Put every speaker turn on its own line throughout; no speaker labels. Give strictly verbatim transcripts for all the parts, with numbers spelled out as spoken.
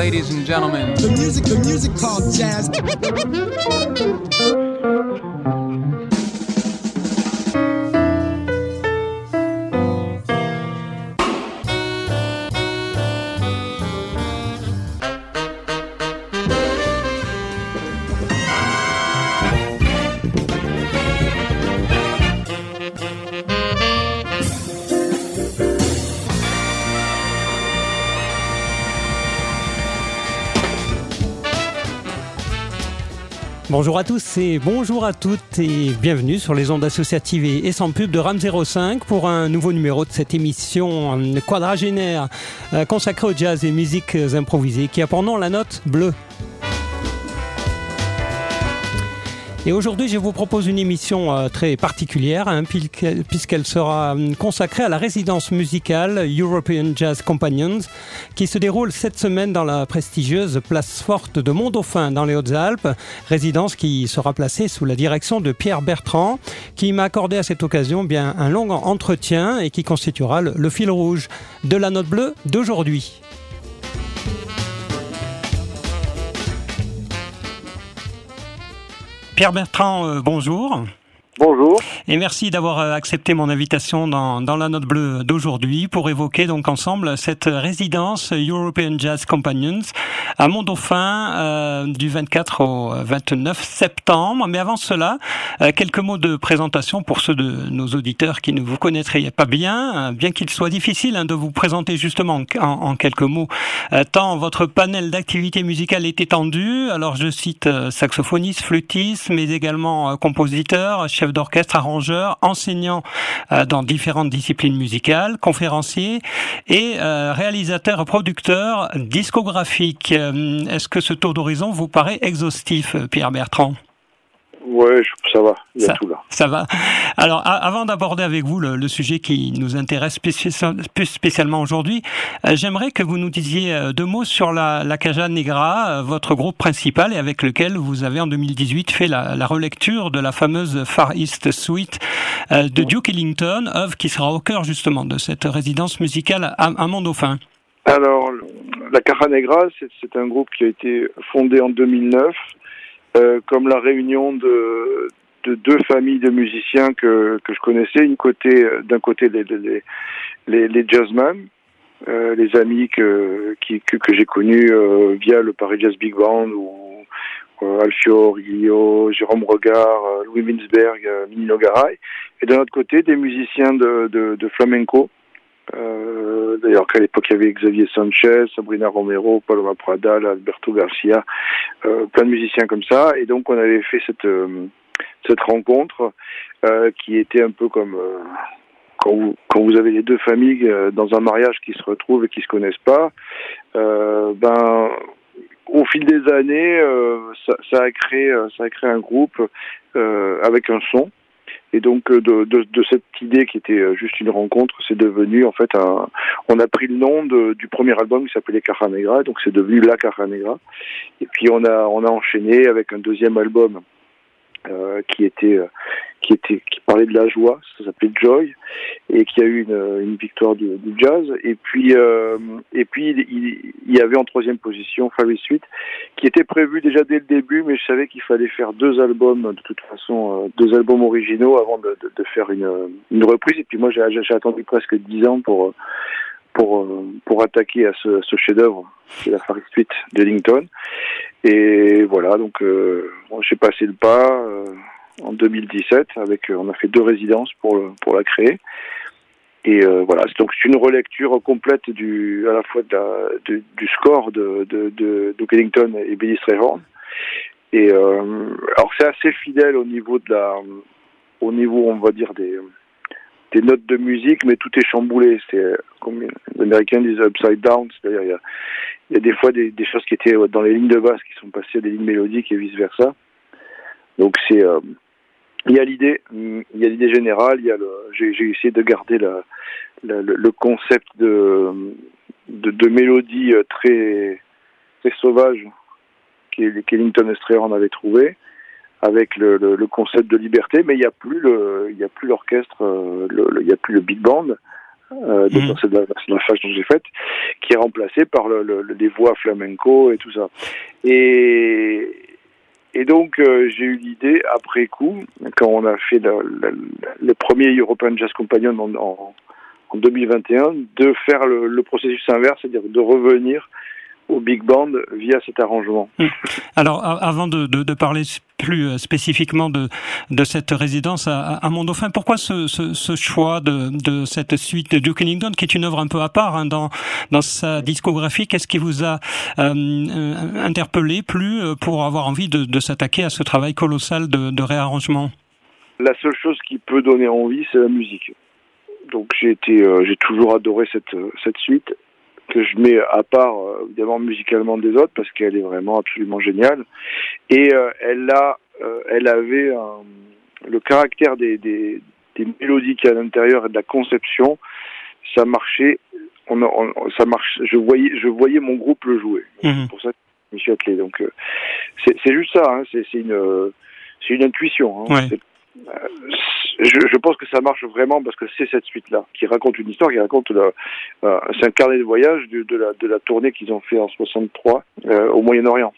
ladies and gentlemen.
The music, the music called jazz.
Bonjour à tous et bonjour à toutes et bienvenue sur les ondes associatives et sans pub de RAM zéro cinq pour un nouveau numéro de cette émission quadragénaire consacrée au jazz et musiques improvisées qui a pour nom la note bleue. Et aujourd'hui, je vous propose une émission euh, très particulière, hein, puisqu'elle sera consacrée à la résidence musicale European Jazz Companions, qui se déroule cette semaine dans la prestigieuse place forte de Mont-Dauphin, dans les Hautes-Alpes, résidence qui sera placée sous la direction de Pierre Bertrand, qui m'a accordé à cette occasion bien un long entretien et qui constituera le, le fil rouge de la note bleue d'aujourd'hui. Pierre Bertrand, euh, bonjour.
Bonjour.
Et merci d'avoir accepté mon invitation dans, dans la note bleue d'aujourd'hui pour évoquer donc ensemble cette résidence European Jazz Companions à Mont-Dauphin euh, du vingt-quatre au vingt-neuf septembre. Mais avant cela, euh, quelques mots de présentation pour ceux de nos auditeurs qui ne vous connaîtraient pas bien, bien qu'il soit difficile hein, de vous présenter justement en, en quelques mots, euh, tant votre panel d'activités musicales est étendu. Alors je cite euh, saxophoniste, flûtiste, mais également euh, compositeur, chef d'orchestre, arrangeur, enseignant euh, dans différentes disciplines musicales, conférencier et euh, réalisateur, producteur discographique. Euh, est-ce que ce tour d'horizon vous paraît exhaustif, Pierre Bertrand ?
Ouais, ça va, il y a
ça,
tout là.
Ça va. Alors, a- avant d'aborder avec vous le, le sujet qui nous intéresse spéci- plus spécialement aujourd'hui, euh, j'aimerais que vous nous disiez euh, deux mots sur la, la Caja Negra, euh, votre groupe principal et avec lequel vous avez en deux mille dix-huit fait la, la relecture de la fameuse Far East Suite euh, de Duke Ellington, œuvre qui sera au cœur justement de cette résidence musicale à, à Mont-Dauphin.
Alors, la Caja Negra, c'est, c'est un groupe qui a été fondé en deux mille neuf. Euh, comme la réunion de, de deux familles de musiciens que, que je connaissais, une côté, d'un côté les, les, les, les jazzmen, euh, les amis que, qui, que, que j'ai connus euh, via le Paris Jazz Big Band, ou euh, Alfio Riglio, Jérôme Regard, euh, Louis Winsberg, euh, Nino Garay, et d'un autre côté des musiciens de, de, de flamenco. Euh, d'ailleurs qu'à l'époque il y avait Xavier Sanchez, Sabrina Romero, Paloma Pradal, Alberto Garcia, euh, plein de musiciens comme ça, et donc on avait fait cette euh, cette rencontre euh, qui était un peu comme euh, quand vous quand vous avez les deux familles euh, dans un mariage qui se retrouvent et qui se connaissent pas. Euh, ben au fil des années, euh, ça, ça a créé ça a créé un groupe euh, avec un son. Et donc de, de, de cette idée qui était juste une rencontre, c'est devenu en fait un. On a pris le nom de, du premier album qui s'appelait Caja Negra, donc c'est devenu La Caja Negra. Et puis on a on a enchaîné avec un deuxième album euh, qui était qui était qui parlait de la joie, ça s'appelait Joy, et qui a eu une, une victoire du, du jazz. Et puis euh, et puis il, il y avait en troisième position Fairy Suite, qui était prévu déjà dès le début, mais je savais qu'il fallait faire deux albums de toute façon, deux albums originaux avant de, de, de faire une, une reprise. Et puis moi j'ai, j'ai attendu presque dix ans pour pour pour attaquer à ce, ce chef-d'œuvre, c'est la Fairy Suite d'Ellington. Et voilà, donc euh, j'ai passé le pas. Euh, en deux mille dix-sept, avec on a fait deux résidences pour le, pour la créer. Et euh, voilà, c'est donc c'est une relecture complète du à la fois de la, de, du score de de de Duke Ellington et Billy Strayhorn. Et euh, alors c'est assez fidèle au niveau de la au niveau on va dire des des notes de musique, mais tout est chamboulé. C'est comme les Américains disent upside down, c'est-à-dire il y a il y a des fois des des choses qui étaient dans les lignes de basse qui sont passées à des lignes mélodiques et vice versa. Donc c'est euh, il y a l'idée, il y a l'idée générale, il y a le, j'ai, j'ai essayé de garder la, la, le, le concept de, de, de mélodie très, très sauvage qu'Ellington et Strayhorn avait trouvé, avec le, le, le concept de liberté, mais il n'y a plus le, il y a plus l'orchestre, le, le, il n'y a plus le big band, euh, donc mmh. c'est la, la phase que j'ai faite, qui est remplacée par le, le, les voix flamenco et tout ça. Et, et donc euh, j'ai eu l'idée après coup, quand on a fait le, le, le premier European Jazz Companion en, en, en deux mille vingt et un, de faire le, le processus inverse, c'est-à-dire de revenir au big band via cet arrangement.
Alors, avant de, de, de parler plus spécifiquement de, de cette résidence à, à Mont-Dauphin, pourquoi ce, ce, ce choix de, de cette suite de Duke Ellington, qui est une œuvre un peu à part hein, dans, dans sa discographie? Qu'est-ce qui vous a euh, interpellé plus pour avoir envie de, de s'attaquer à ce travail colossal de, de réarrangement?
La seule chose qui peut donner envie, c'est la musique. Donc j'ai été, euh, j'ai toujours adoré cette, cette suite, que je mets à part euh, évidemment musicalement des autres parce qu'elle est vraiment absolument géniale, et euh, elle a euh, elle avait un, le caractère des, des des mélodies qu'il y a à l'intérieur et de la conception, ça marchait, on, on ça marche, je voyais je voyais mon groupe le jouer. Mmh. C'est pour ça que je me suis attelé. Donc euh, c'est c'est juste ça, hein, c'est c'est une euh, c'est une intuition. Hein,
ouais.
c'est, euh, Je, je pense que ça marche vraiment parce que c'est cette suite-là qui raconte une histoire, qui raconte la, euh, c'est un carnet de voyage de, de, la, de la tournée qu'ils ont fait en soixante-trois euh, au Moyen-Orient.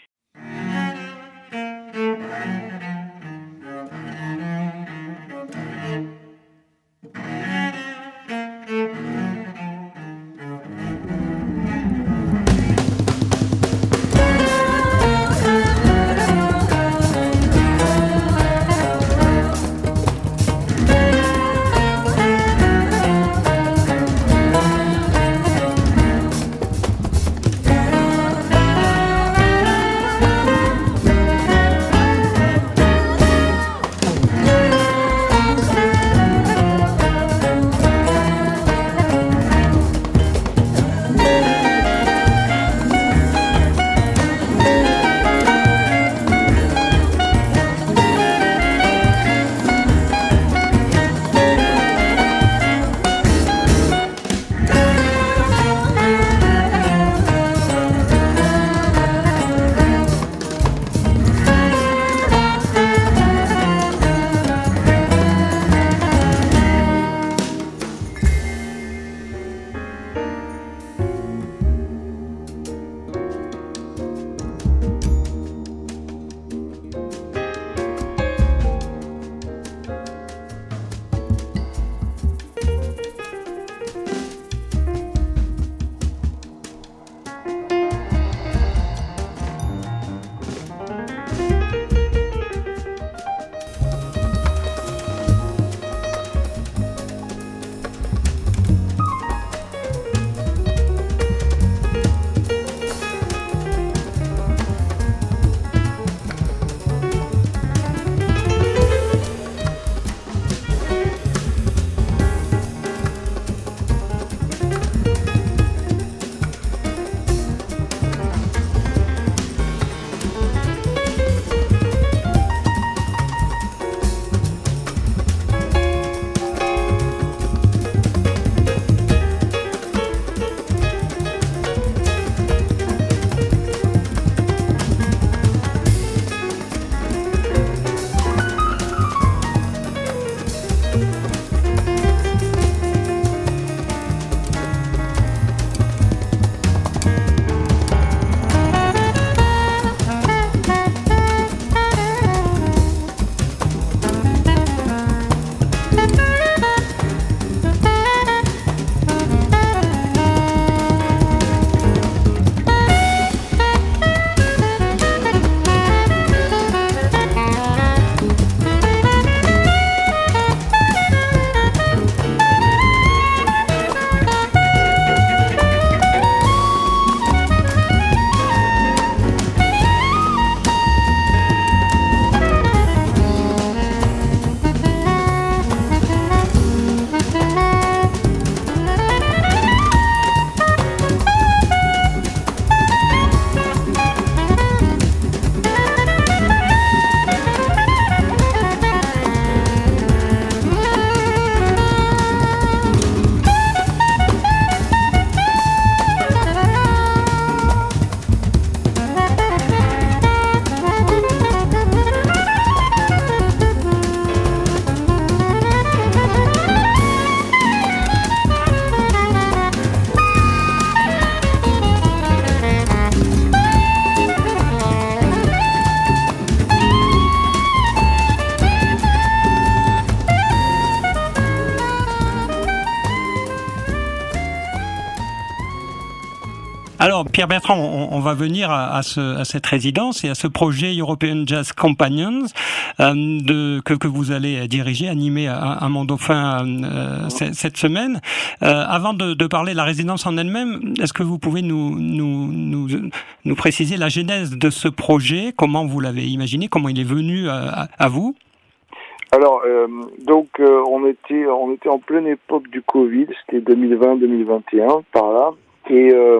Alors, Pierre Bertrand, on, on va venir à, à, ce, à cette résidence et à ce projet European Jazz Companions euh, de, que, que vous allez diriger, animer à, à Monts-Dauphin euh, c- cette semaine. Euh, avant de, de parler de la résidence en elle-même, est-ce que vous pouvez nous, nous, nous, nous préciser la genèse de ce projet, comment vous l'avez imaginé, comment il est venu à, à vous?
Alors, euh, donc, euh, on était, on était en pleine époque du Covid, c'était deux mille vingt deux mille vingt et un, par là, et euh,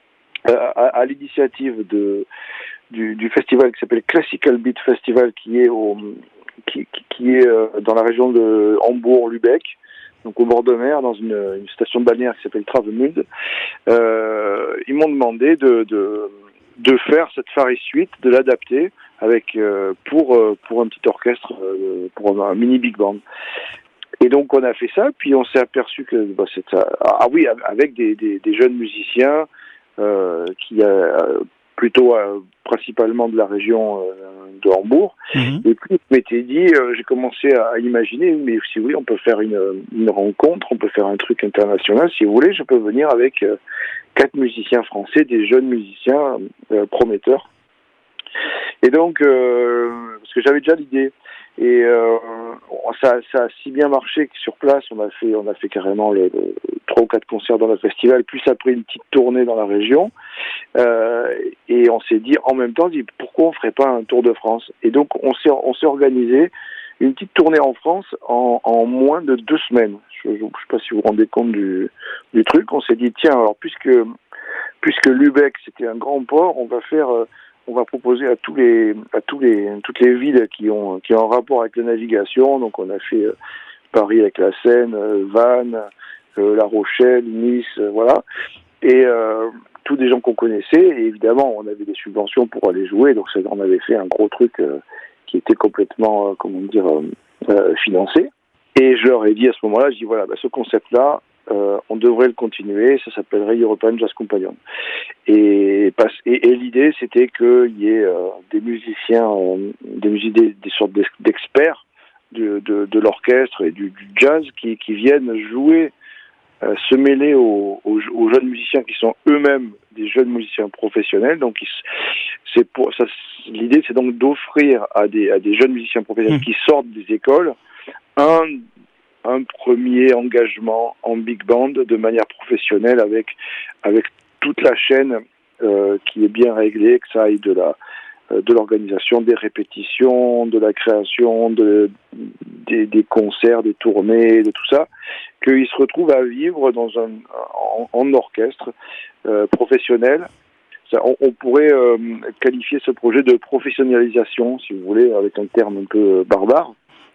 à, à l'initiative de du, du festival qui s'appelle Classical Beat Festival, qui est au, qui, qui est dans la région de Hambourg-Lübeck, donc au bord de mer, dans une, une station balnéaire qui s'appelle Travemünde. Euh, ils m'ont demandé de, de de faire cette Faris Suite, de l'adapter avec euh, pour euh, pour un petit orchestre, euh, pour un, un mini big band. Et donc on a fait ça, puis on s'est aperçu que bah, c'est ça. Ah oui, avec des des, des jeunes musiciens euh, qui euh, plutôt euh, principalement de la région euh, de Hambourg. Mmh. Et puis je m'étais dit, euh, j'ai commencé à imaginer, mais si vous voulez, on peut faire une une rencontre, on peut faire un truc international. Si vous voulez, je peux venir avec euh, quatre musiciens français, des jeunes musiciens euh, prometteurs. Et donc, euh, parce que j'avais déjà l'idée, et euh, ça, ça a si bien marché que sur place, on a fait, on a fait carrément les, les trois ou quatre concerts dans le festival, plus après une petite tournée dans la région. Euh, et on s'est dit, en même temps, dit, pourquoi on ferait pas un tour de France? Et donc, on s'est, on s'est organisé une petite tournée en France en, en moins de deux semaines. Je ne sais pas si vous vous rendez compte du, du truc. On s'est dit, tiens, alors puisque puisque Lübeck c'était un grand port, on va faire, euh, on va proposer à tous les, à tous les, toutes les villes qui ont qui ont un rapport avec la navigation. Donc on a fait euh, Paris avec la Seine, euh, Vannes, euh, La Rochelle, Nice, euh, voilà. Et euh, tous des gens qu'on connaissait. Et évidemment, on avait des subventions pour aller jouer. Donc ça, on avait fait un gros truc euh, qui était complètement, euh, comment dire, euh, euh, financé. Et je leur ai dit à ce moment-là, je dis voilà, bah, ce concept-là, euh, on devrait le continuer, ça s'appellerait European Jazz Companion. Et, et, et l'idée, c'était qu'il y ait euh, des musiciens, euh, des, des, des sortes d'experts de, de, de l'orchestre et du, du jazz qui, qui viennent jouer, euh, se mêler aux, aux, aux jeunes musiciens qui sont eux-mêmes des jeunes musiciens professionnels. Donc, ils, c'est pour ça. L'idée, c'est donc d'offrir à des, à des jeunes musiciens professionnels qui sortent des écoles un, un premier engagement en big band de manière professionnelle avec, avec toute la chaîne euh, qui est bien réglée, que ça aille de la, euh, de l'organisation, des répétitions, de la création, de, des, des concerts, des tournées, de tout ça, qu'ils se retrouvent à vivre dans un, en, en orchestre euh, professionnel. Ça, on, on pourrait euh, qualifier ce projet de professionnalisation, si vous voulez, avec un terme un peu barbare.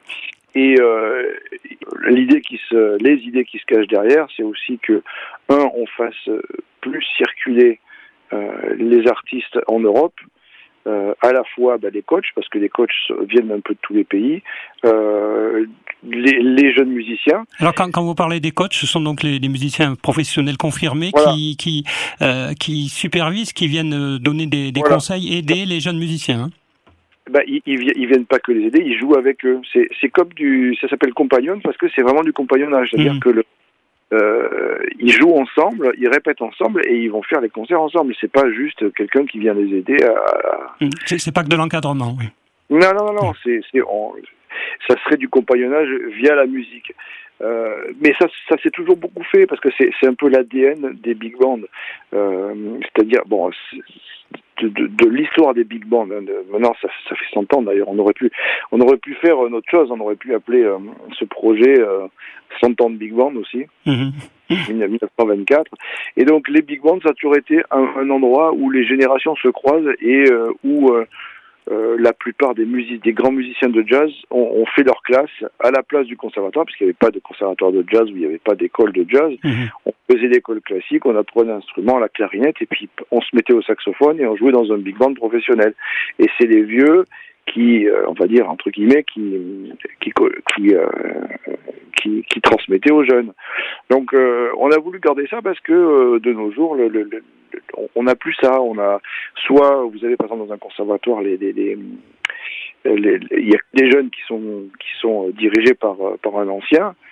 Et euh, l'idée qui se, les idées qui se cachent derrière, c'est aussi que, un, on fasse plus circuler euh, les artistes en Europe, euh, à la fois bah, les coachs, parce que les coachs viennent un peu de tous les pays, euh, les, les jeunes musiciens.
Alors quand, quand vous parlez des coachs, ce sont donc les, les musiciens professionnels confirmés, voilà, qui qui, euh, qui supervisent, qui viennent donner des, des voilà. conseils, aider les jeunes musiciens. Hein.
Bah, ils, ils viennent pas que les aider, ils jouent avec eux. C'est, c'est comme du, ça s'appelle compagnon parce que c'est vraiment du compagnonnage, c'est-à-dire mmh. que le, euh, ils jouent ensemble, ils répètent ensemble et ils vont faire les concerts ensemble. C'est pas juste quelqu'un qui vient les aider à.
Mmh. C'est, c'est pas que de l'encadrement, oui.
Non, non, non, non. Mmh. C'est, c'est, on, ça serait du compagnonnage via la musique. Euh, mais ça, ça s'est toujours beaucoup fait parce que c'est, c'est un peu l'A D N des big bands. Euh, c'est-à-dire, bon. C'est, De, de, de l'histoire des big bands. Hein, de, maintenant, ça, ça fait cent ans d'ailleurs. On aurait pu, on aurait pu faire une autre chose. On aurait pu appeler euh, ce projet euh, cent ans de big band aussi, mmh. dix-neuf cent vingt-quatre. Et donc, les big bands, ça a toujours été un, un endroit où les générations se croisent et euh, où euh, euh, la plupart des musiques, des grands musiciens de jazz ont, ont fait leur classe à la place du conservatoire, puisqu'il n'y avait pas de conservatoire de jazz, où il n'y avait pas d'école de jazz. Mmh. On faisait l'école classique, on apprenait l'instrument, la clarinette, et puis on se mettait au saxophone et on jouait dans un big band professionnel. Et c'est les vieux qui, euh, on va dire, entre guillemets, qui, qui, qui, euh, qui, qui transmettaient aux jeunes. Donc, euh, on a voulu garder ça parce que, euh, de nos jours, le, le, le, on n'a plus ça. On a, soit, vous avez par exemple dans un conservatoire, les, les, les, les, les, il y a des jeunes qui sont, qui sont dirigés par, par un ancien,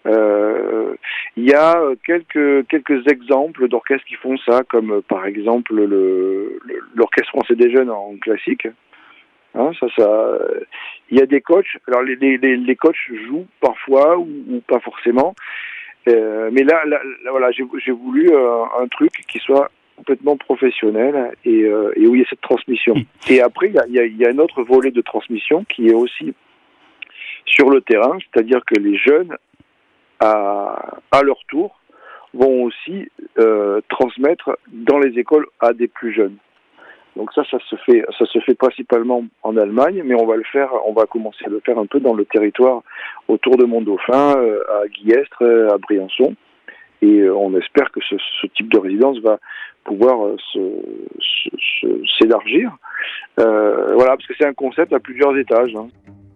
Euh, il y a quelques quelques exemples d'orchestres qui font ça, comme par exemple le, le l'orchestre français des jeunes en classique. Hein, ça, ça. Il y a des coachs. Alors les les les coachs jouent parfois ou, ou pas forcément. Euh, mais là, là, là voilà, j'ai j'ai voulu euh, un truc qui soit complètement professionnel et, euh, et où il y a cette transmission. Et après, il y a, il y a, il y a un autre volet de transmission qui est aussi sur le terrain, c'est-à-dire que les jeunes, à, à leur tour, vont aussi euh, transmettre dans les écoles à des plus jeunes. Donc ça, ça se fait, ça se fait principalement en Allemagne, mais on va le faire, on va commencer à le faire un peu dans le territoire autour de Mont-Dauphin, euh, à Guillestre, à Briançon. Et euh, on espère que ce, ce type de résidence va pouvoir euh, se, se, se, s'élargir. Euh, voilà, parce que c'est un concept à plusieurs étages. Hein.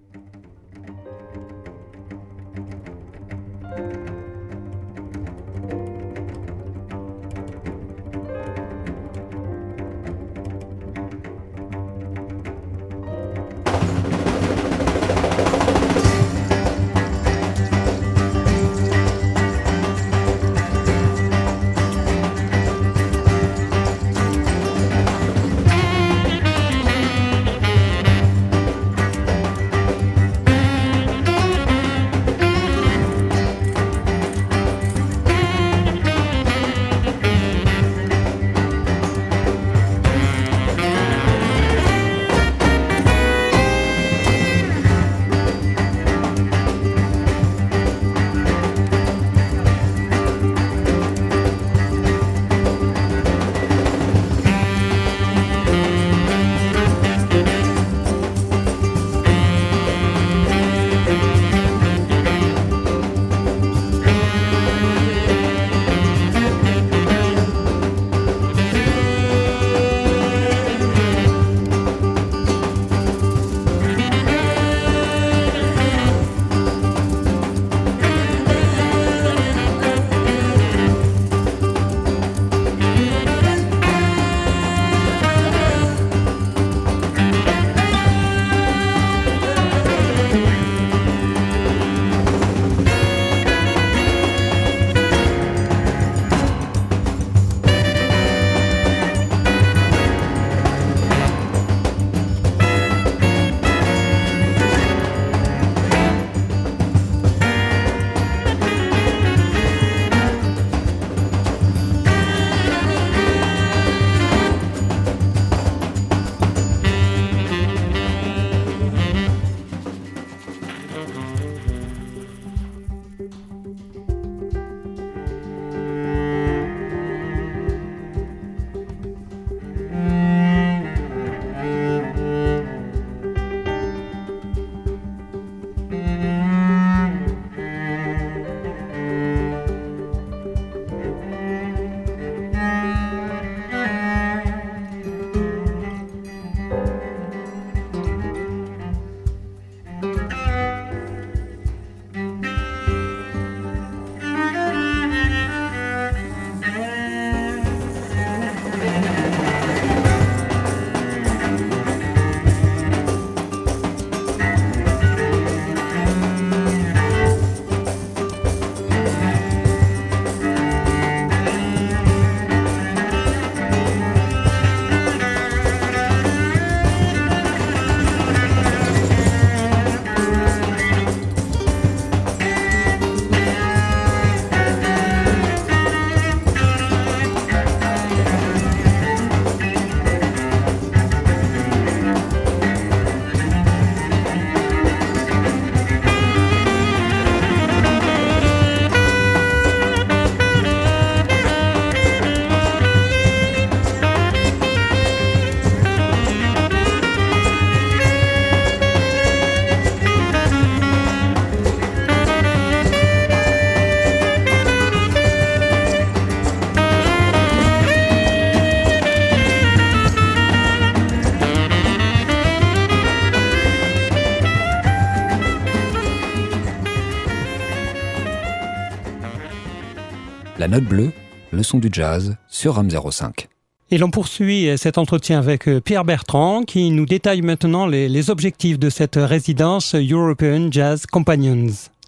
La Note Bleue, le son du jazz sur RAM zéro cinq.
Et l'on poursuit cet entretien avec Pierre Bertrand qui nous détaille maintenant les, les objectifs de cette résidence European Jazz Companions.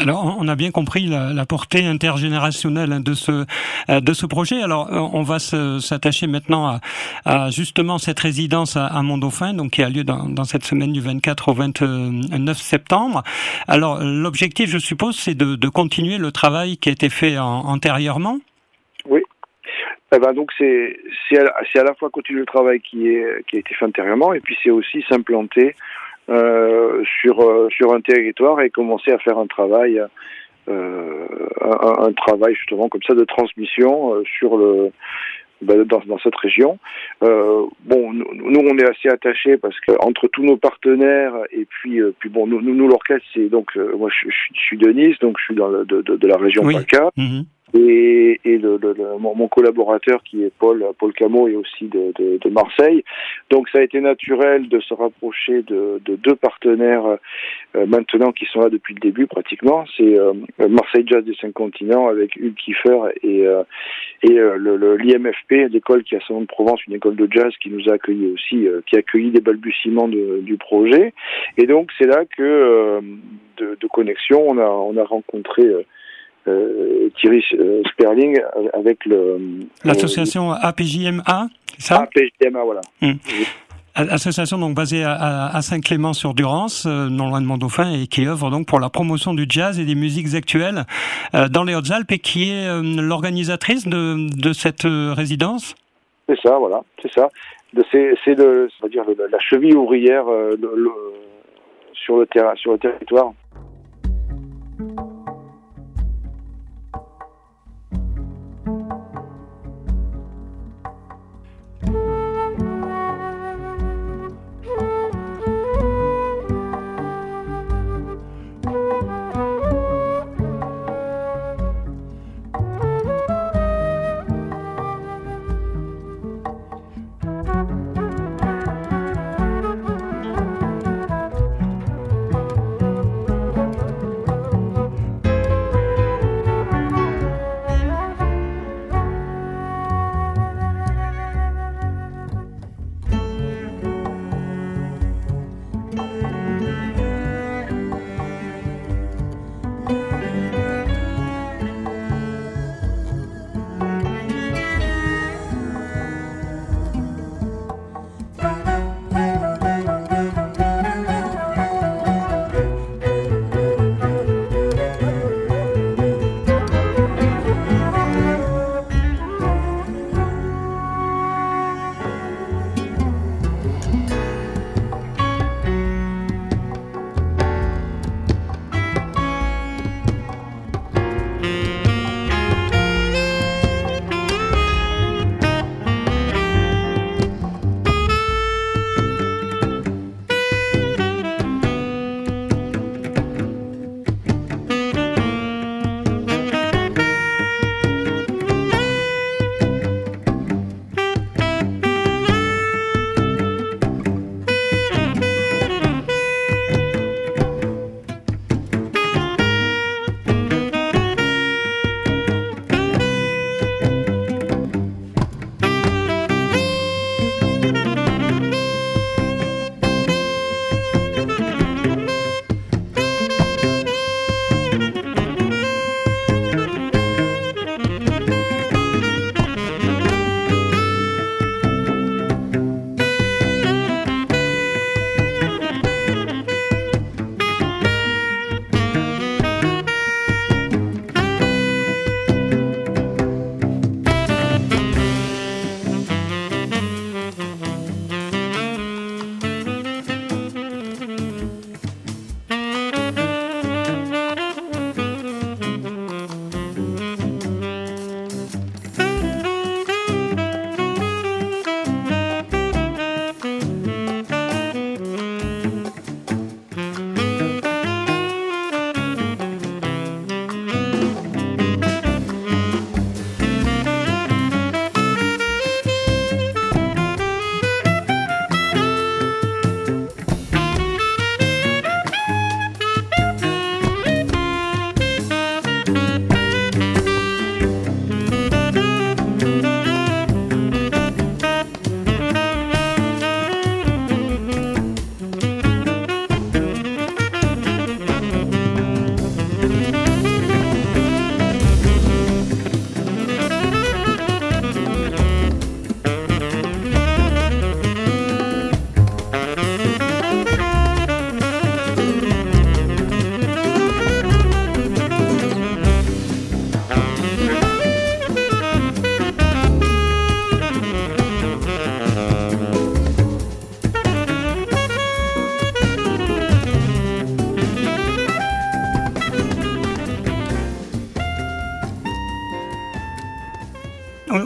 Alors, on a bien compris la, la portée intergénérationnelle de ce de ce projet. Alors, on va se, s'attacher maintenant à, à justement cette résidence à, à Mont-Dauphin, donc qui a lieu dans, dans cette semaine du vingt-quatre au vingt-neuf septembre. Alors, l'objectif, je suppose, c'est de, de continuer le travail qui a été fait en, antérieurement.
Oui. Eh ben donc c'est c'est à, c'est à la fois continuer le travail qui est qui a été fait antérieurement, et puis c'est aussi s'implanter Euh, sur euh, sur un territoire et commencer à faire un travail euh, un, un travail justement comme ça de transmission euh, sur le ben, dans dans cette région. Euh, bon, nous, nous on est assez attachés parce que entre tous nos partenaires et puis euh, puis bon nous nous, nous l'orchestre c'est donc euh, moi je, je, je suis de Nice, donc je suis dans le, de, de de la région
oui.
PACA. Mm-hmm. Et, et le, le, le, mon, mon collaborateur qui est Paul Paul Camot est aussi de, de, de Marseille. Donc ça a été naturel de se rapprocher de, de deux partenaires euh, maintenant qui sont là depuis le début pratiquement. C'est euh, Marseille Jazz des Cinq Continents avec Hugues Kiefer et euh, et euh, le, le, l'I M F P, l'école qui a son nom de Provence, une école de jazz qui nous a accueillis aussi, euh, qui a accueilli les balbutiements de, du projet. Et donc c'est là que euh, de, de connexion on a on a rencontré euh, Euh, Thierry euh, Sperling avec le
l'association euh, A P J M A, c'est ça?
A P J M A, voilà.
Hum. Association donc basée à, à, à Saint-Clément-sur-Durance, euh, non loin de Mont-Dauphin, et qui œuvre donc pour la promotion du jazz et des musiques actuelles euh, dans les Hautes-Alpes, et qui est euh, l'organisatrice de, de cette euh, résidence.
C'est ça, voilà, c'est ça. De, c'est, c'est le, ça veut dire le, la cheville ouvrière euh, le, le, sur le terrain, sur le territoire.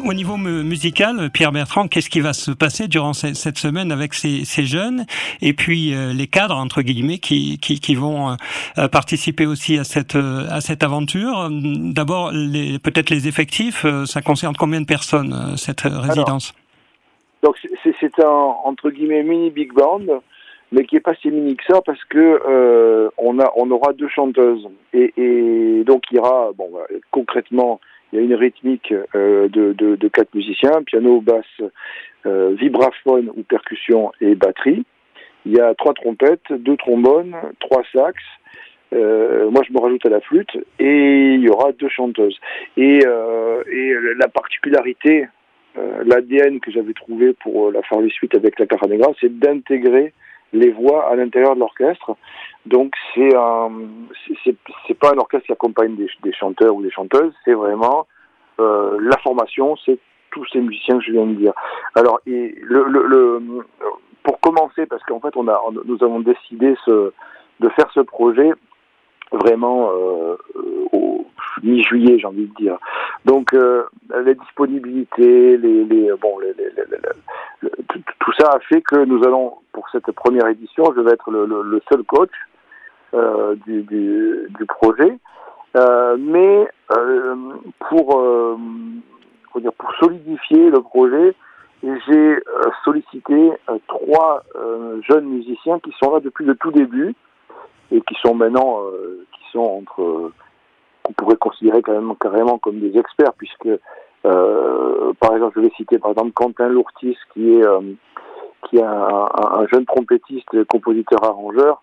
au niveau mu- musical, Pierre Bertrand, qu'est-ce qui va se passer durant ce- cette semaine avec ces, ces jeunes et puis euh, les cadres entre guillemets qui qui, qui vont euh, participer aussi à cette euh, à cette aventure. D'abord, les, peut-être les effectifs. Euh, ça concerne combien de personnes euh, cette résidence?
Alors, donc c'est, c'est un entre guillemets mini big band, mais qui est pas si mini que ça parce que euh, on a on aura deux chanteuses et, et donc il y aura bon voilà, concrètement il y a une rythmique euh, de, de de quatre musiciens, piano, basse, euh, vibraphone ou percussion et batterie. Il y a trois trompettes, deux trombones, trois sax. Euh, moi je me rajoute à la flûte et il y aura deux chanteuses. Et euh, et la particularité, euh, l'A D N que j'avais trouvé pour la Farley Suite avec la Caja Negra, c'est d'intégrer les voix à l'intérieur de l'orchestre. Donc c'est un, c'est, c'est, c'est pas un orchestre qui accompagne des, des chanteurs ou des chanteuses, c'est vraiment euh, la formation, c'est tous ces musiciens que je viens de dire. Alors et le, le, le pour commencer, parce qu'en fait on a, nous avons décidé ce, de faire ce projet vraiment euh, au mi-juillet, j'ai envie de dire. Donc euh, les disponibilités, les, les bon, les, les, les, les, les, tout, tout ça a fait que nous allons pour cette première édition, je vais être le, le, le seul coach euh, du, du, du projet, euh, mais euh, pour euh, faut dire pour solidifier le projet, j'ai euh, sollicité euh, trois euh, jeunes musiciens qui sont là depuis le tout début et qui sont maintenant euh, qui sont entre euh, qu'on pourrait considérer quand même carrément comme des experts, puisque euh, par exemple je vais citer par exemple Quentin Lourtis qui est euh, qui est un, un, un jeune trompettiste, compositeur, arrangeur.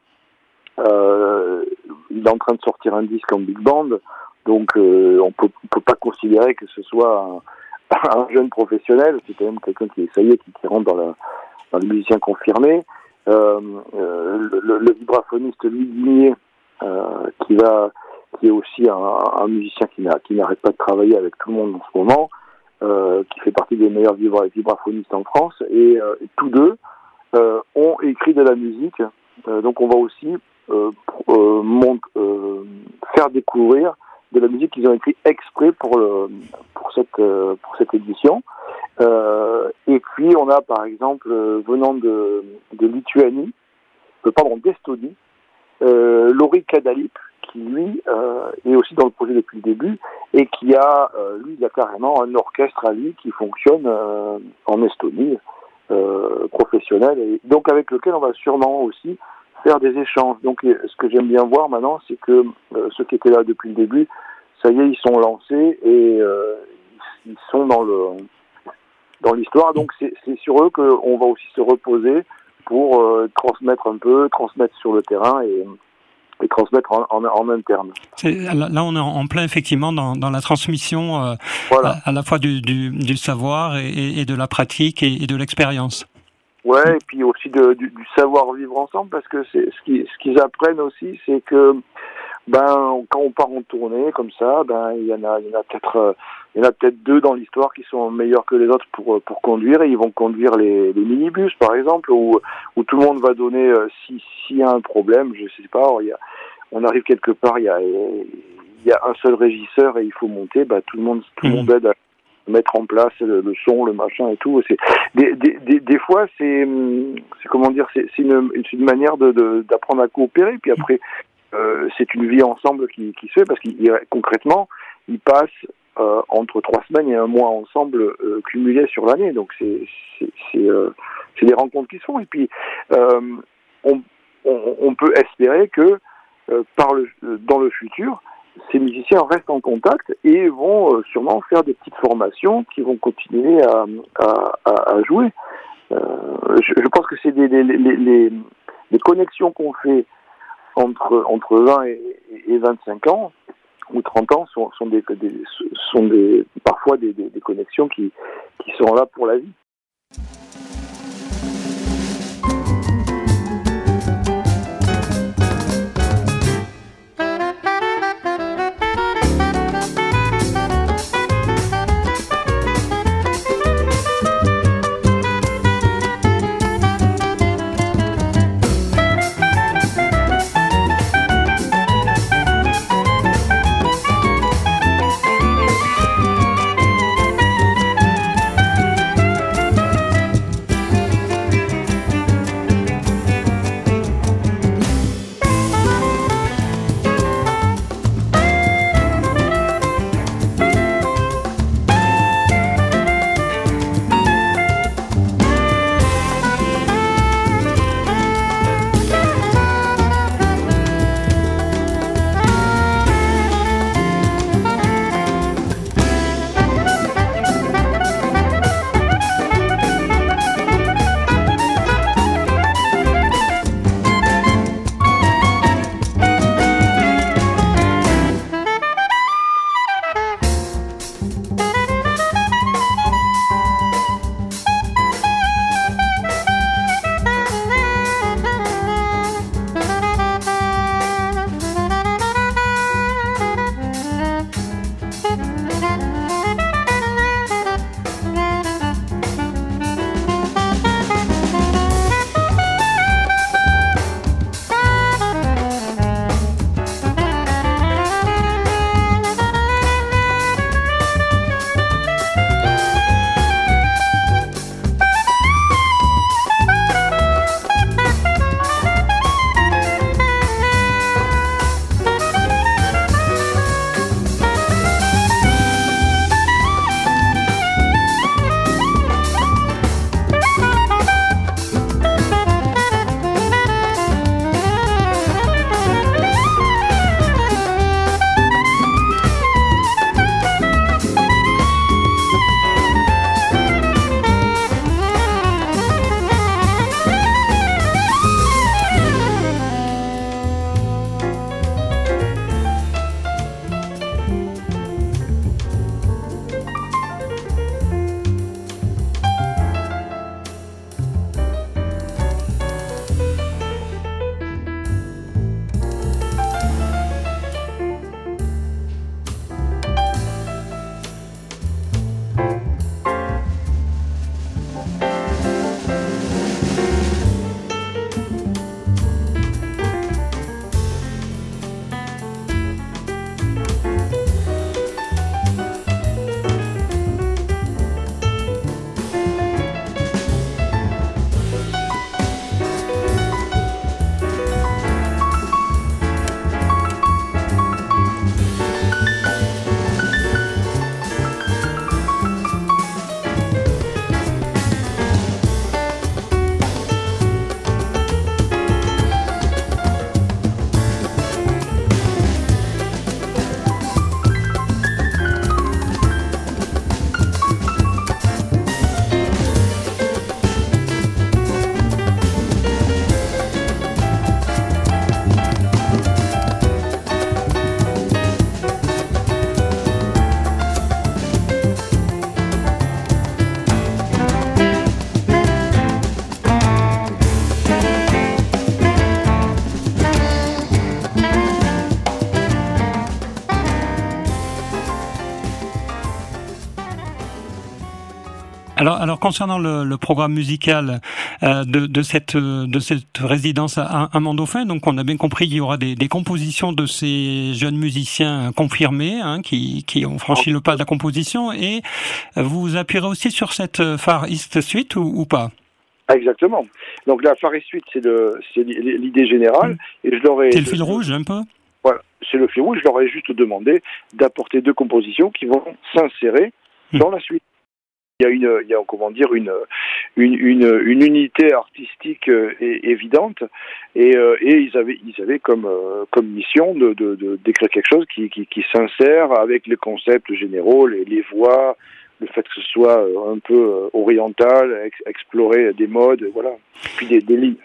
Euh, il est en train de sortir un disque en big band, donc euh, on peut on peut pas considérer que ce soit un, un jeune professionnel. C'est quand même quelqu'un qui ça y est qui, qui rentre dans la dans le musicien confirmé. Euh, euh, le, le vibraphoniste Louis Guigné, euh, qui va, qui est aussi un, un musicien qui, n'a, qui n'arrête pas de travailler avec tout le monde en ce moment, euh, qui fait partie des meilleurs vibra- vibraphonistes en France, et, euh, et tous deux euh, ont écrit de la musique. Euh, donc on va aussi euh, euh, mont- euh, faire découvrir de la musique qu'ils ont écrit exprès pour le, pour cette euh, pour cette édition. Euh, et puis on a par exemple euh, venant de, de Lituanie, euh, pardon d'Estonie, euh, Laurie Kadalip qui lui euh, est aussi dans le projet depuis le début et qui a euh, lui il a carrément un orchestre à lui qui fonctionne euh, en Estonie, euh, professionnel, et donc avec lequel on va sûrement aussi faire des échanges. Donc ce que j'aime bien voir maintenant, c'est que euh, ceux qui étaient là depuis le début, ça y est, ils sont lancés et euh, ils sont dans le dans l'histoire, donc c'est, c'est sur eux qu'on va aussi se reposer pour euh, transmettre un peu, transmettre sur le terrain et, et transmettre en, en, en interne.
C'est, là, on est en plein effectivement dans, dans la transmission euh,
voilà.
à, à la fois du, du, du savoir et, et de la pratique et, et de l'expérience.
Ouais, et puis aussi de, du, du savoir vivre ensemble, parce que c'est ce, qui, ce qu'ils apprennent aussi, c'est que ben quand on part en tournée comme ça, ben il y en a, il y en a peut-être, euh, il y en a peut-être deux dans l'histoire qui sont meilleurs que les autres pour pour conduire, et ils vont conduire les, les minibus par exemple, où où tout le monde va donner euh, si s'il y a un problème, je sais pas, il y a, on arrive quelque part, il y a il y a un seul régisseur et il faut monter, ben tout le monde tout le monde aide à mettre en place le, le son, le machin et tout. C'est des des des, des fois c'est c'est comment dire, c'est c'est une c'est une manière de, de d'apprendre à coopérer, puis après Euh, c'est une vie ensemble qui, qui se fait, parce qu'il concrètement ils passent euh, entre trois semaines et un mois ensemble euh, cumulés sur l'année, donc c'est c'est c'est, euh, c'est des rencontres qui se font, et puis euh, on, on on peut espérer que euh, par le dans le futur ces musiciens restent en contact et vont euh, sûrement faire des petites formations qui vont continuer à à, à, à jouer. Euh, je, je pense que c'est des les les les, les connexions qu'on fait entre entre vingt et vingt-cinq ans ou trente ans sont sont des, des sont des parfois des, des, des connexions qui qui sont là pour la vie.
Alors, alors concernant le, le programme musical euh, de, de cette de cette résidence à, à Mont-Dauphin, donc on a bien compris qu'il y aura des, des compositions de ces jeunes musiciens confirmés, hein, qui qui ont franchi le pas de la composition, et vous vous appuierez aussi sur cette Far East Suite ou, ou pas?
Exactement. Donc la Far East Suite, c'est le c'est l'idée générale, mmh. et je leur ai.
C'est le fil rouge un peu.
Voilà, c'est le fil rouge. Je leur ai juste demandé d'apporter deux compositions qui vont s'insérer mmh. dans la suite. Il y a une, il y a comment dire une une une, une unité artistique euh, évidente, et, euh, et ils avaient ils avaient comme euh, comme mission de, de, de d'écrire quelque chose qui qui, qui s'insère avec les concepts généraux, les, les voix, le fait que ce soit un peu oriental, ex- explorer des modes, voilà, puis des, des lignes.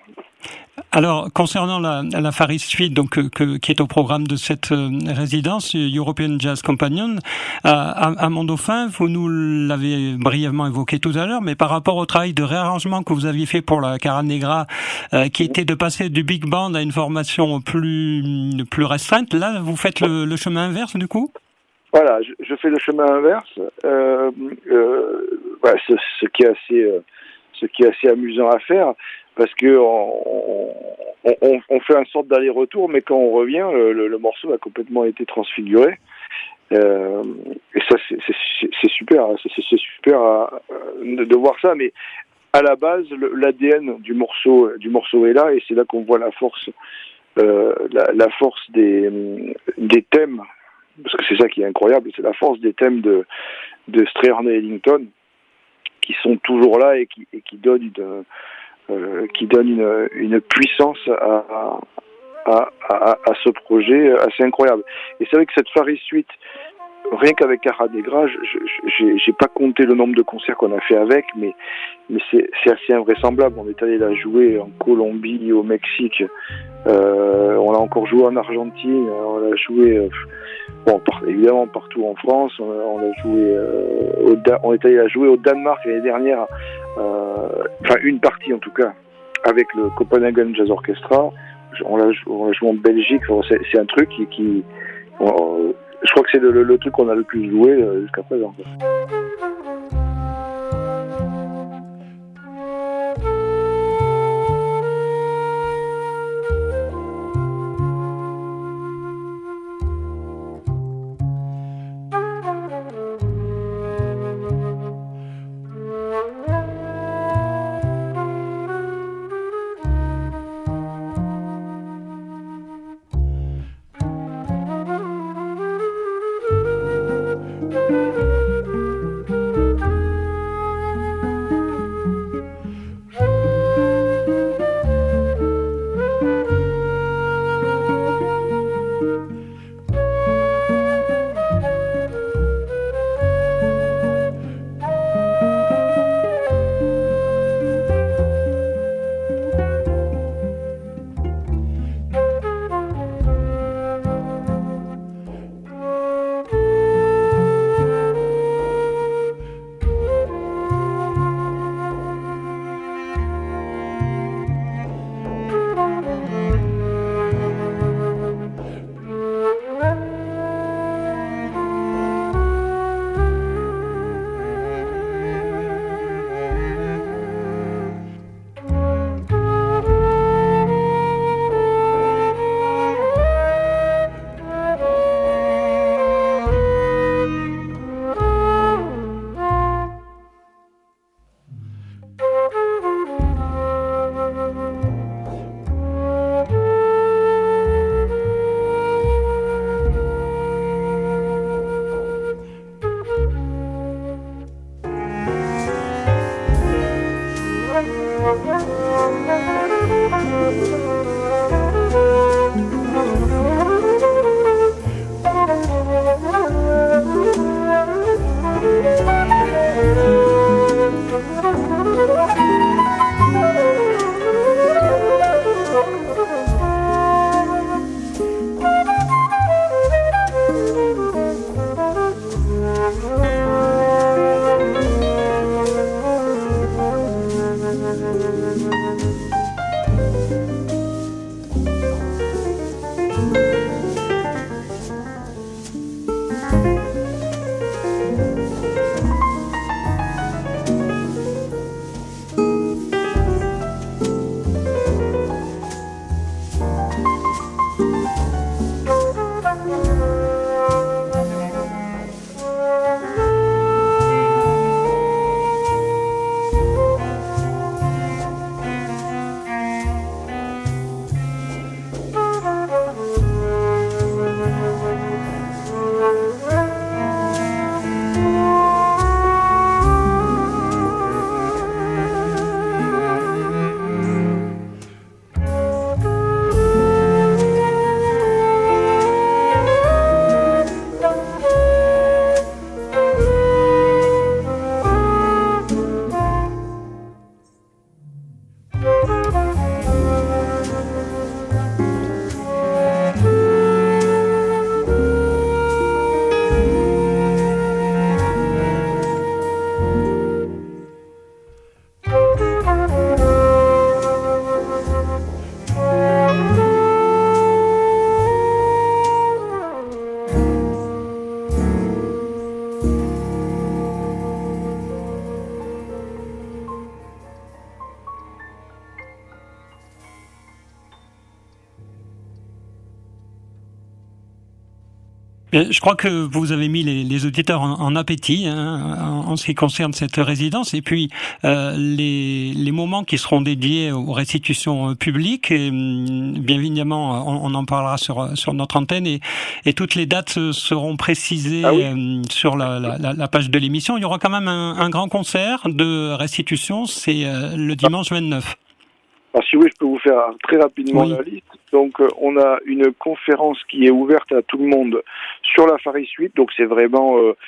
Alors, concernant la, la Far East Suite, donc que, qui est au programme de cette euh, résidence European Jazz Companion à, à, à Mont-Dauphin, vous nous l'avez brièvement évoqué tout à l'heure, mais par rapport au travail de réarrangement que vous aviez fait pour la Cara Negra, euh, qui était de passer du big band à une formation plus plus restreinte, là, vous faites le, le chemin inverse du coup?
Voilà, je, je fais le chemin inverse, euh, euh, voilà, ce, ce qui est assez, euh, ce qui est assez amusant à faire, parce que on, on, on fait une sorte d'aller-retour, mais quand on revient, le, le, le morceau a complètement été transfiguré, euh, et ça c'est, c'est, c'est super, c'est, c'est super à, de, de voir ça, mais à la base, le, l'A D N du morceau, du morceau est là, et c'est là qu'on voit la force, euh, la, la force des, des thèmes. Parce que c'est ça qui est incroyable, c'est la force des thèmes de, de Strayhorn et Ellington, qui sont toujours là et qui, et qui donnent une, euh, qui donnent une, une puissance à, à, à, à ce projet assez incroyable. Et c'est vrai que cette Far East Suite, rien qu'avec Cara Negra, je, je, j'ai, j'ai pas compté le nombre de concerts qu'on a fait avec, mais, mais c'est, c'est assez invraisemblable. On est allé la jouer en Colombie, au Mexique, euh, on l'a encore joué en Argentine, on l'a joué, euh, bon, par, évidemment partout en France, on, on l'a joué, euh, au, on est allé la jouer au Danemark l'année dernière, euh, enfin une partie en tout cas, avec le Copenhagen Jazz Orchestra. On l'a, on l'a joué en Belgique. C'est, c'est un truc qui, qui on, je crois que c'est le, le, le truc qu'on a le plus joué euh, jusqu'à présent.
Je crois que vous avez mis les, les auditeurs en, en appétit hein, en, en ce qui concerne cette résidence et puis euh, les, les moments qui seront dédiés aux restitutions publiques. Et, bien évidemment, on, on en parlera sur, sur notre antenne et, et toutes les dates seront précisées ah oui. euh, sur la, la, la page de l'émission. Il y aura quand même un, un grand concert de restitution, c'est euh, le dimanche vingt-neuf.
Alors si oui, je peux vous faire très rapidement oui. la liste. Donc euh, on a une conférence qui est ouverte à tout le monde sur la Far East Suite. Donc c'est vraiment euh,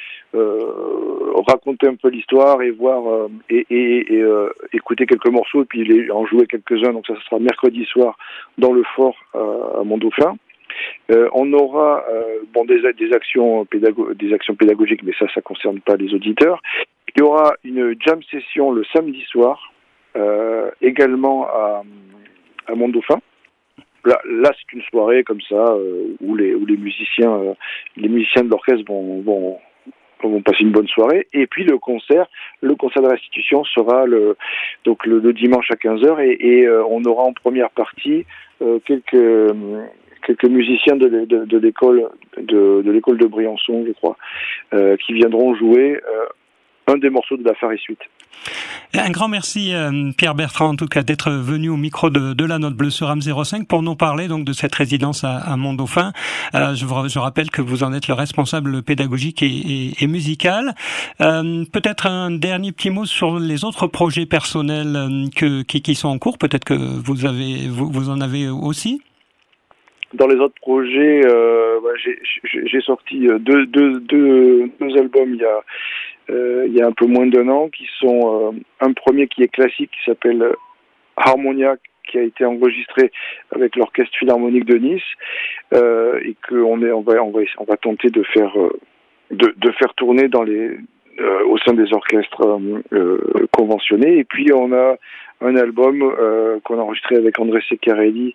euh, raconter un peu l'histoire et voir euh, et, et, et euh, écouter quelques morceaux et puis les, en jouer quelques-uns. Donc ça, ça sera mercredi soir dans le fort euh, à Mont-Dauphin. Euh, on aura euh, bon des, des actions pédago- des actions pédagogiques, mais ça ça concerne pas les auditeurs. Il y aura une jam session le samedi soir. Euh, également à, à Mont-Dauphin. Là, là, c'est une soirée comme ça euh, où les où les musiciens euh, les musiciens de l'orchestre vont, vont vont passer une bonne soirée. Et puis le concert, le concert de restitution sera le donc le, le dimanche à quinze heures et, et euh, on aura en première partie euh, quelques euh, quelques musiciens de, de, de l'école de, de l'école de Briançon, je crois, euh, qui viendront jouer euh, un des morceaux de la Far East Suite.
Un grand merci euh, Pierre Bertrand en tout cas d'être venu au micro de, de la Note Bleue sur RAM zéro cinq pour nous parler donc de cette résidence à, à Mont-Dauphin. Euh, je, vous, je rappelle que vous en êtes le responsable pédagogique et, et, et musical. Euh, peut-être un dernier petit mot sur les autres projets personnels euh, que, qui, qui sont en cours. Peut-être que vous avez vous, vous en avez aussi.
Dans les autres projets, euh, bah, j'ai, j'ai, j'ai sorti deux, deux, deux, deux albums il y a Euh, il y a un peu moins d'un an, qui sont euh, un premier qui est classique, qui s'appelle Harmonia, qui a été enregistré avec l'Orchestre Philharmonique de Nice, euh, et qu'on est, on va, on va, on va tenter de faire, euh, de, de faire tourner dans les, euh, au sein des orchestres euh, conventionnés. Et puis on a un album euh, qu'on a enregistré avec André Ceccarelli,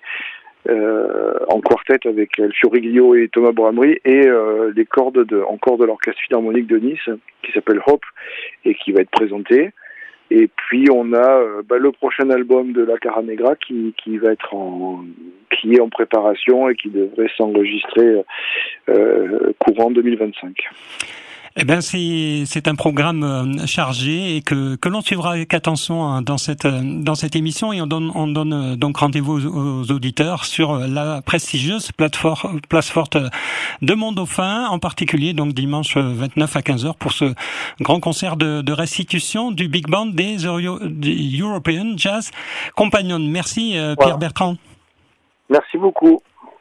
Euh, en quartet avec El Fioriglio et Thomas Bramry et euh, les cordes de, encore de l'Orchestre Philharmonique de Nice qui s'appelle Hope et qui va être présenté. Et puis on a euh, bah, le prochain album de la Cara Negra qui, qui va être en qui est en préparation et qui devrait s'enregistrer euh, courant deux mille vingt-cinq.
Eh ben c'est c'est un programme chargé et que que l'on suivra avec attention dans cette dans cette émission et on donne on donne donc rendez-vous aux, aux auditeurs sur la prestigieuse plateforme place forte de Mont-Dauphin, en particulier donc dimanche vingt-neuf à quinze heures pour ce grand concert de, de restitution du Big Band des, Euro, des European Jazz Companions. Merci euh, Pierre voilà. Bertrand.
Merci beaucoup.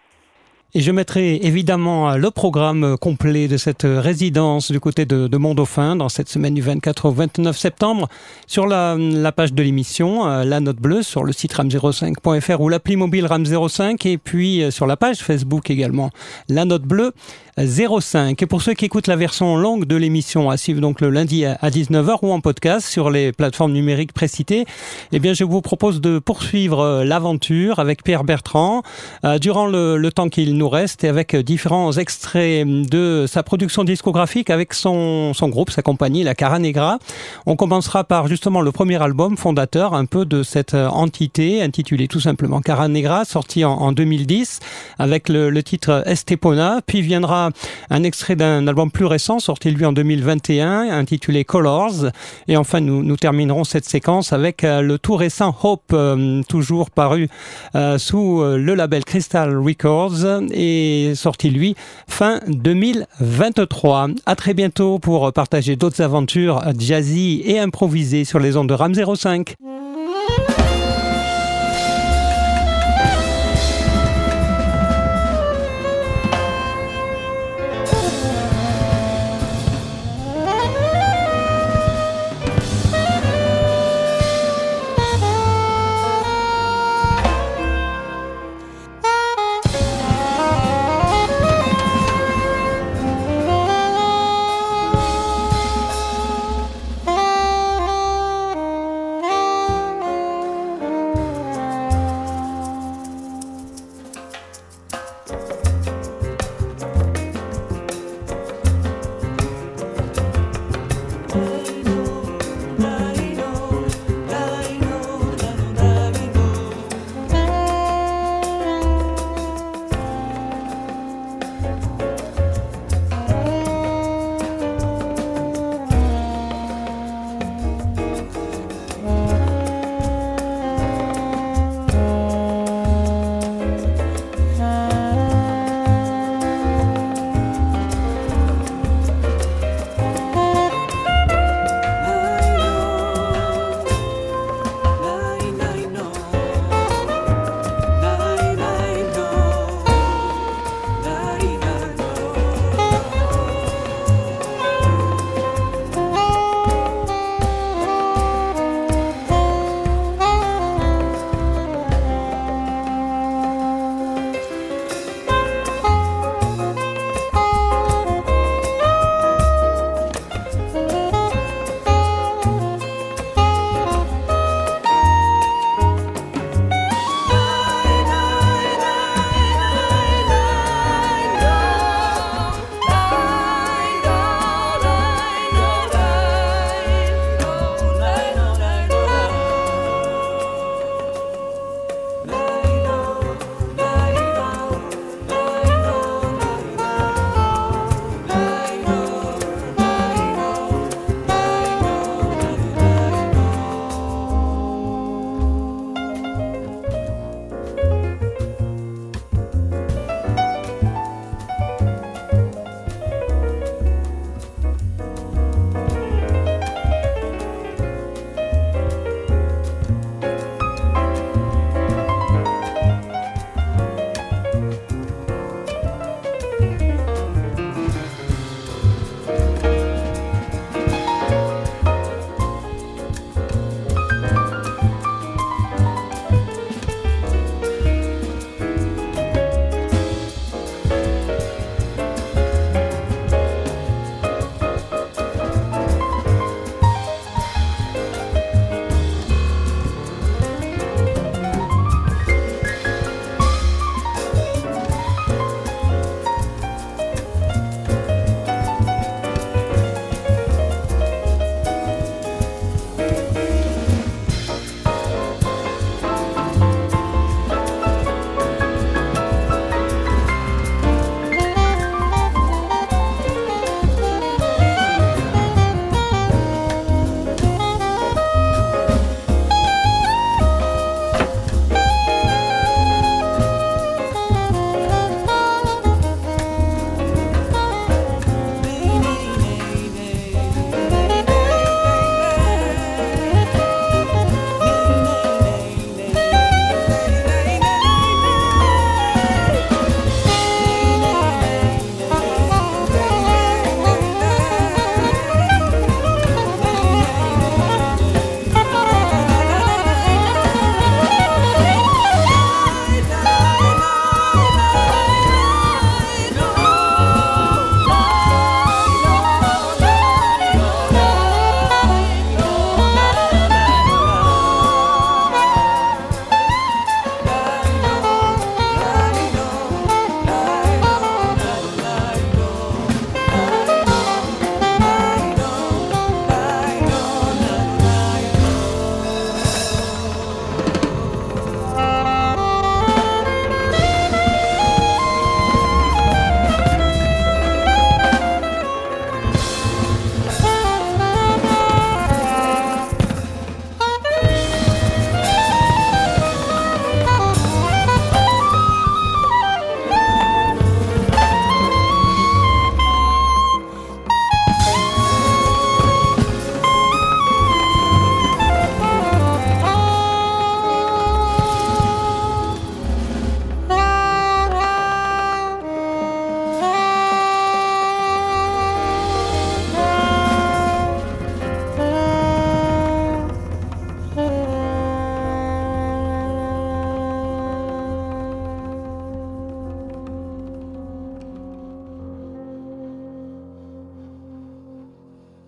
Et je mettrai évidemment le programme complet de cette résidence du côté de, de Mont-Dauphin dans cette semaine du vingt-quatre au vingt-neuf septembre sur la, la page de l'émission, La Note Bleue, sur le site ram zéro cinq point f r ou l'appli mobile RAM zéro cinq et puis sur la page Facebook également, La Note Bleue zéro cinq. Et pour ceux qui écoutent la version longue de l'émission à suivre donc le lundi à dix-neuf heures ou en podcast sur les plateformes numériques précitées, eh bien je vous propose de poursuivre l'aventure avec Pierre Bertrand euh, durant le, le temps qu'il nous reste et avec différents extraits de sa production discographique avec son, son groupe, sa compagnie, la Cara Negra. On commencera par justement le premier album fondateur un peu de cette entité intitulé tout simplement Cara Negra, sorti en, en deux mille dix avec le, le titre Estepona, puis viendra un extrait d'un album plus récent sorti lui en deux mille vingt et un intitulé Colors et enfin nous, nous terminerons cette séquence avec euh, le tout récent Hope, euh, toujours paru euh, sous euh, le label Crystal Records et sorti lui fin deux mille vingt-trois. À très bientôt pour partager d'autres aventures jazzy et improvisées sur les ondes de RAM zéro cinq.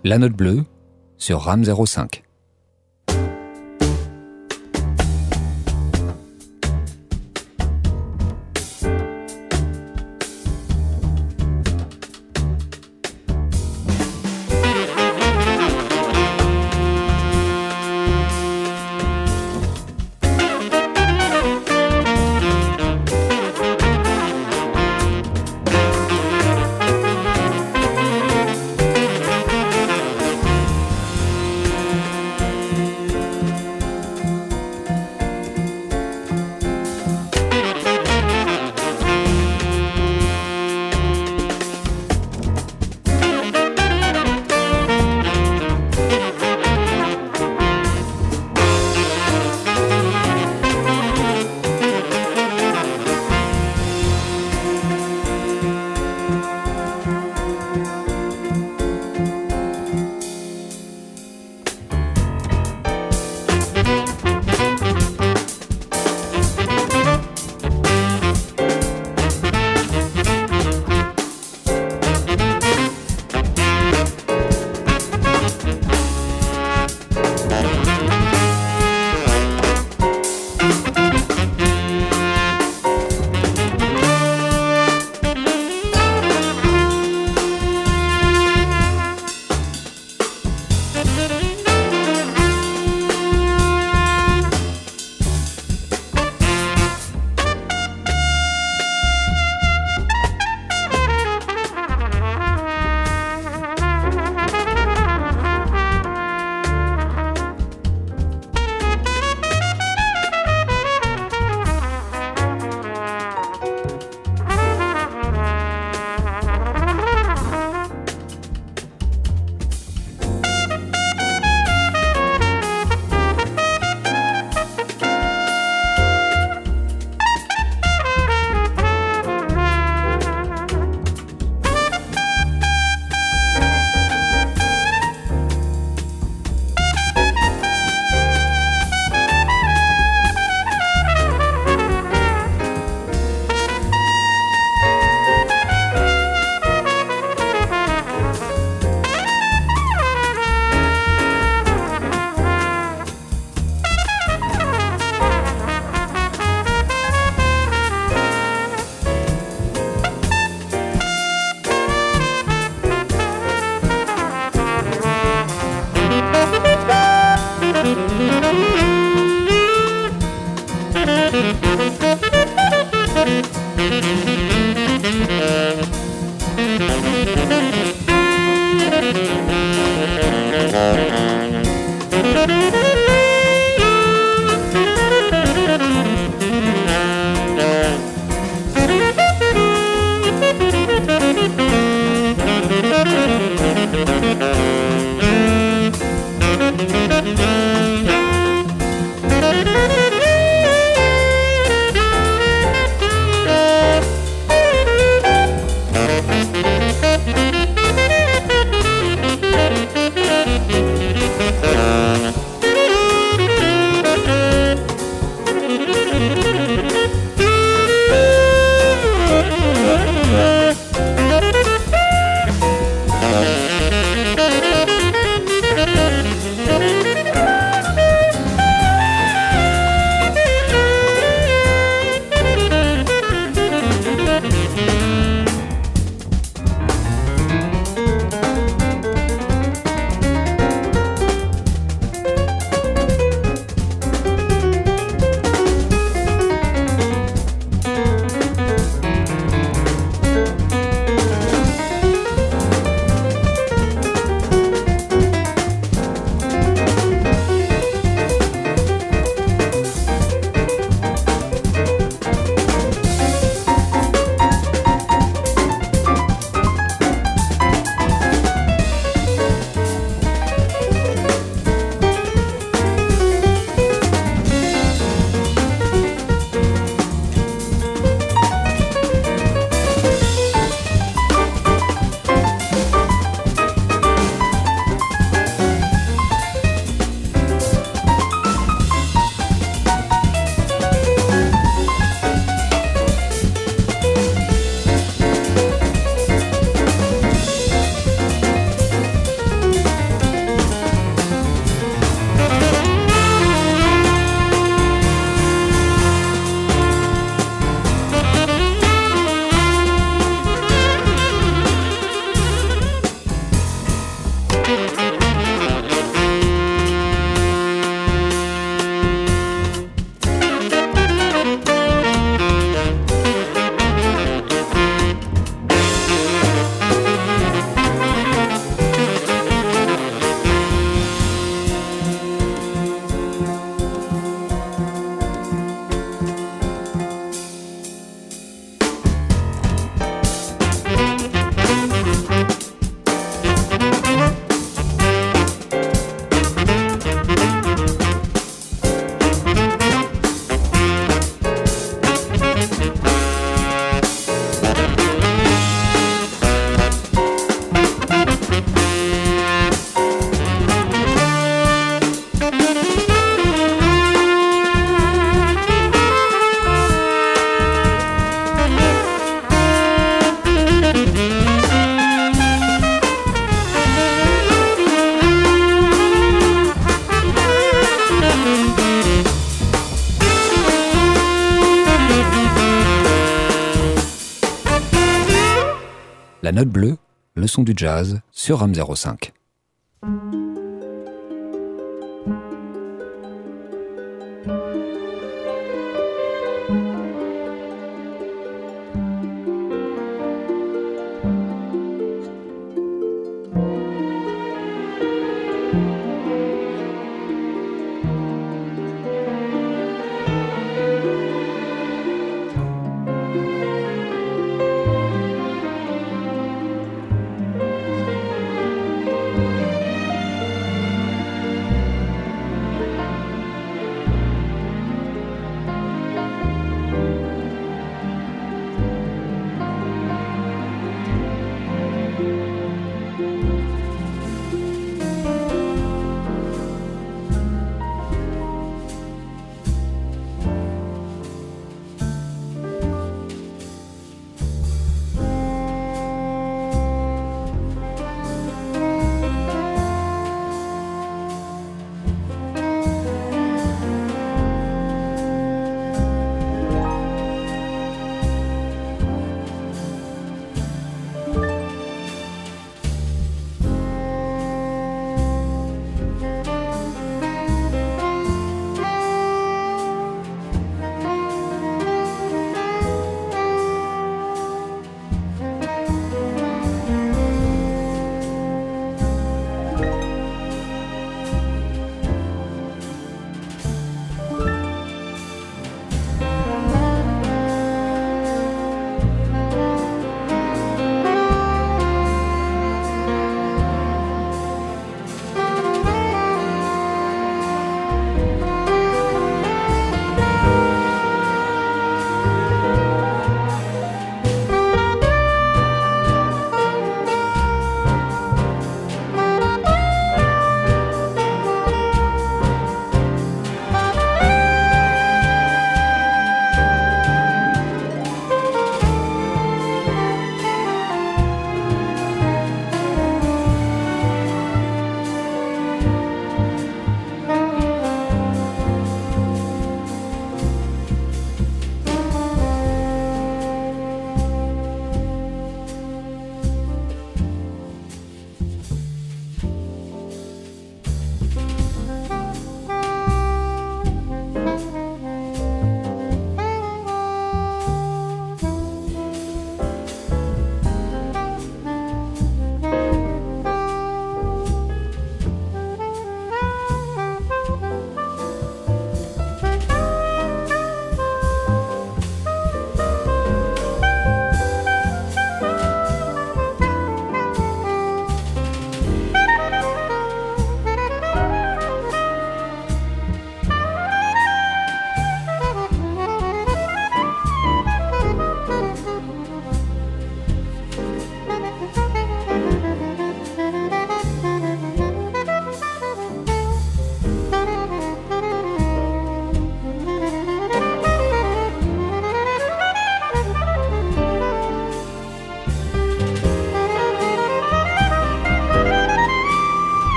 La Note Bleue sur RAM zéro cinq. La Note Bleue, le son du jazz sur Rame zéro cinq.